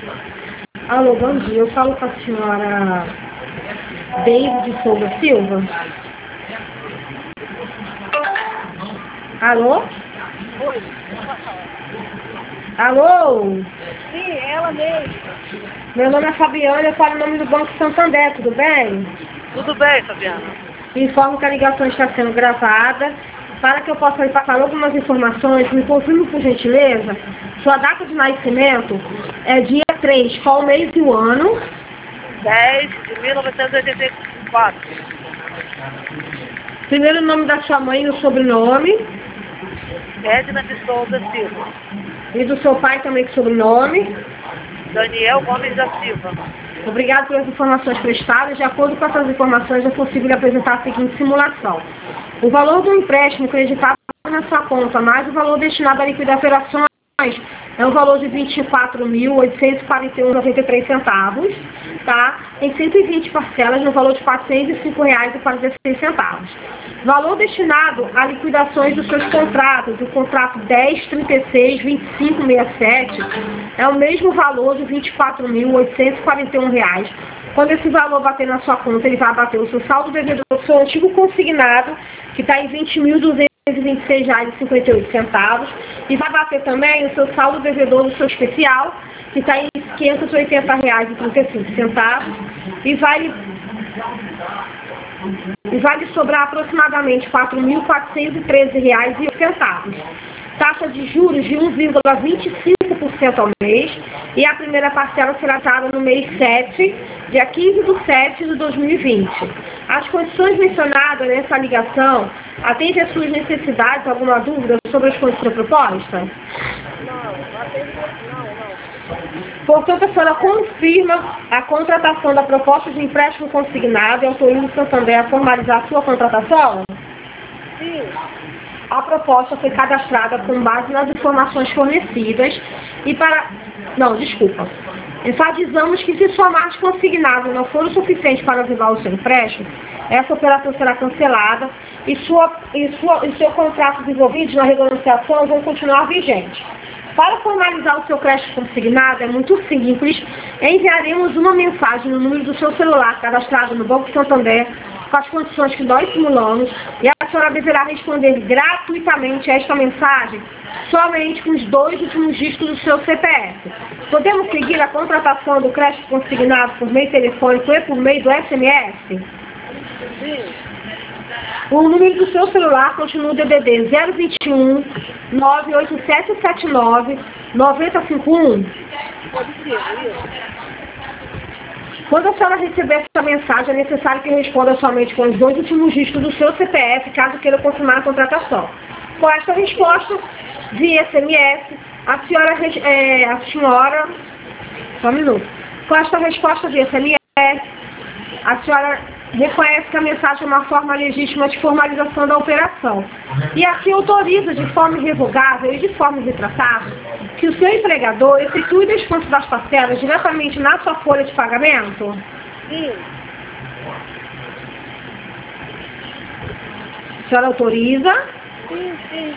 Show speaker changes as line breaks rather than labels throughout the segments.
Alô, bom dia. Eu falo com a senhora Deide de Souza Silva. Alô?
Oi.
Alô?
Sim, ela mesmo.
Meu nome é Fabiana, eu falo em nome do Banco Santander, tudo bem?
Tudo bem, Fabiana?
Informo que a ligação está sendo gravada. Para que eu possa lhe passar algumas informações, me confirme por gentileza. Sua data de nascimento é dia 3, qual o mês e o ano?
10 de 1984.
Primeiro nome da sua mãe e o sobrenome.
Edna de Souza Silva.
E do seu pai também com sobrenome.
Daniel Gomes da Silva.
Obrigado pelas informações prestadas. De acordo com essas informações, é possível possível apresentar a seguinte simulação. O valor do empréstimo creditado na sua conta, mais o valor destinado a liquidar operações, é um valor de R$ 24.841,93, tá? Em 120 parcelas, no valor de R$ 405,46. Valor destinado a liquidações dos seus contratos, o contrato 10.36.25.67, é o mesmo valor de R$ 24.841. Quando esse valor bater na sua conta, ele vai bater o seu saldo devedor do seu antigo consignado, que está em R$ 20.226,58, e vai bater também o seu saldo devedor do seu especial, que está em R$ 580,35, e vai lhe sobrar aproximadamente R$ 4.413,08. Taxa de juros de 1,25% ao mês, e a primeira parcela será dada no mês 7, dia 15/7 de 2020. As condições mencionadas nessa ligação atendem às suas necessidades? Alguma dúvida sobre as condições da proposta?
Não atende não.
Portanto, a senhora confirma a contratação da proposta de empréstimo consignado e autoriza o Santander a formalizar a sua contratação?
Sim.
A proposta foi cadastrada com base nas informações fornecidas e para... Não, desculpa. Enfatizamos que se sua margem consignada não for o suficiente para avivar o seu empréstimo, essa operação será cancelada e seu contrato desenvolvido na renegociação vão continuar vigentes. Para formalizar o seu crédito consignado é muito simples. Enviaremos uma mensagem no número do seu celular cadastrado no Banco Santander com as condições que nós simulamos, e a senhora deverá responder gratuitamente a esta mensagem somente com os 2 últimos dígitos do seu CPF. Podemos seguir a contratação do crédito consignado por meio telefônico e por meio do SMS?
Sim.
O número do seu celular continua o DDD 021 98779 9051.
Pode ser, isso.
Quando a senhora receber essa mensagem, é necessário que responda somente com os 2 últimos dígitos do seu CPF, caso queira confirmar a contratação. Com esta resposta, via SMS, só um minuto. Com esta resposta via SMS, a senhora reconhece que a mensagem é uma forma legítima de formalização da operação. E assim autoriza de forma irrevogável e de forma irretratável que o seu empregador efetue o desconto das parcelas diretamente na sua folha de pagamento?
Sim.
A senhora autoriza?
Sim.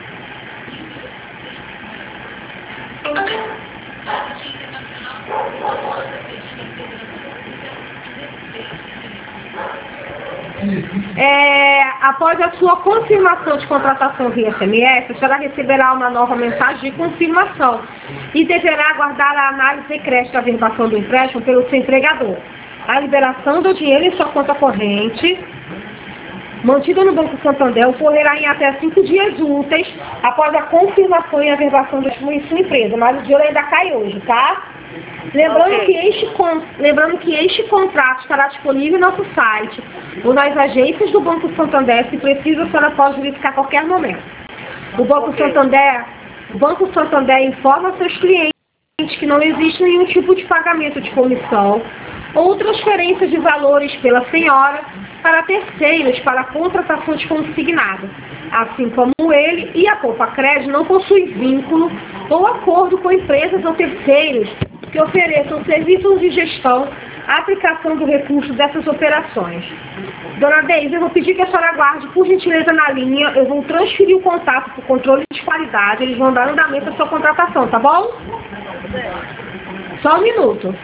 Após a sua confirmação de contratação via SMS, a senhora receberá uma nova mensagem de confirmação e deverá aguardar a análise de crédito da averbação do empréstimo pelo seu empregador. A liberação do dinheiro em sua conta corrente, mantida no Banco Santander, ocorrerá em até 5 dias úteis após a confirmação e averbação do empréstimo em sua empresa, mas o dinheiro ainda cai hoje, tá? Lembrando que este contrato estará disponível no nosso site ou nas agências do Banco Santander. Se precisa, a senhora pode verificar a qualquer momento. O Banco Santander informa seus clientes que não existe nenhum tipo de pagamento de comissão ou transferência de valores pela senhora para terceiros para contratação de consignado, assim como ele e a Poupa Crédito não possuem vínculo ou acordo com empresas ou terceiros que ofereçam serviços de gestão à aplicação do recurso dessas operações. Dona Deise, eu vou pedir que a senhora aguarde, por gentileza, na linha. Eu vou transferir o contato para o controle de qualidade. Eles vão dar andamento à sua contratação, tá bom? Só um minuto.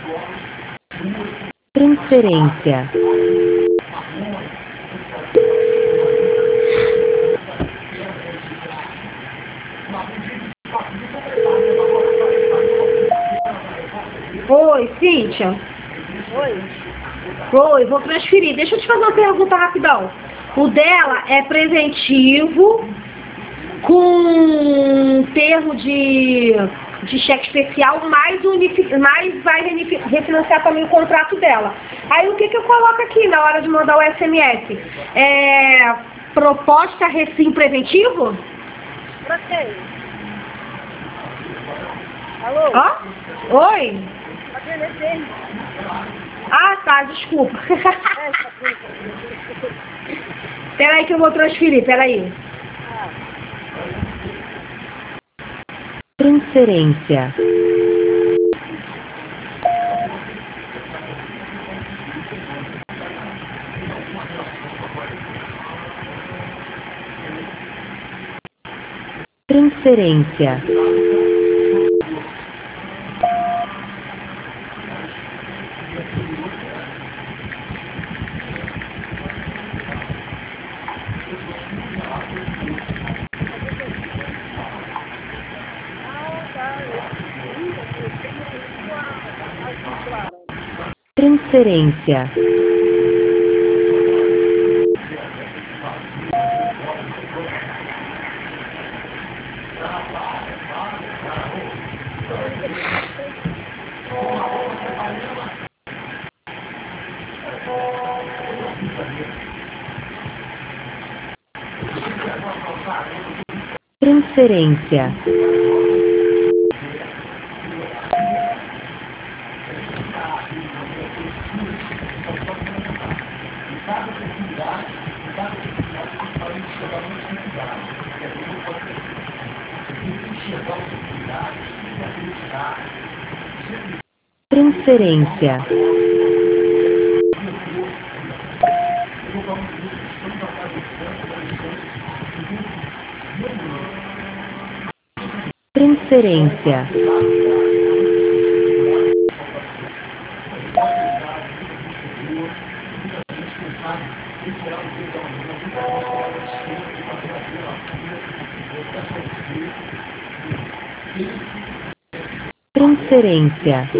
Transferência.
Oi, Cíntia.
Oi.
Oi, vou transferir. Deixa eu te fazer uma pergunta rapidão. O dela é preventivo com termo de cheque especial, mais vai refinanciar também o contrato dela. Aí o que eu coloco aqui na hora de mandar o SMS? Proposta recim preventivo?
Pra quem? Alô?
Ó? Oi?
Pra quem é quem?
Ah, tá, desculpa.
Essa coisa.
Peraí que eu vou transferir, peraí.
Transferência. Transferência. Transferência. Transferência. Transferência. Transferência. Transferência.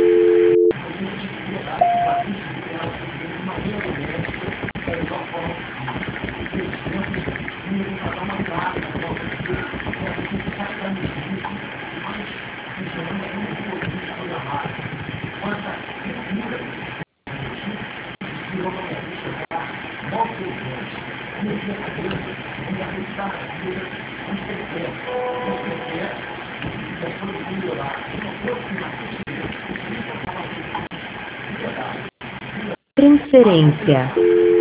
Transferência.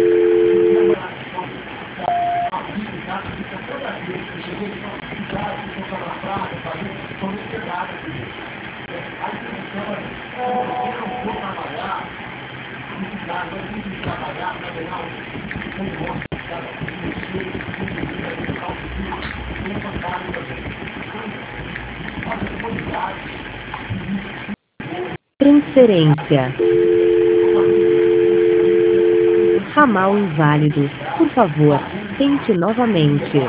Transferência. Ramal inválido. Por favor, tente novamente.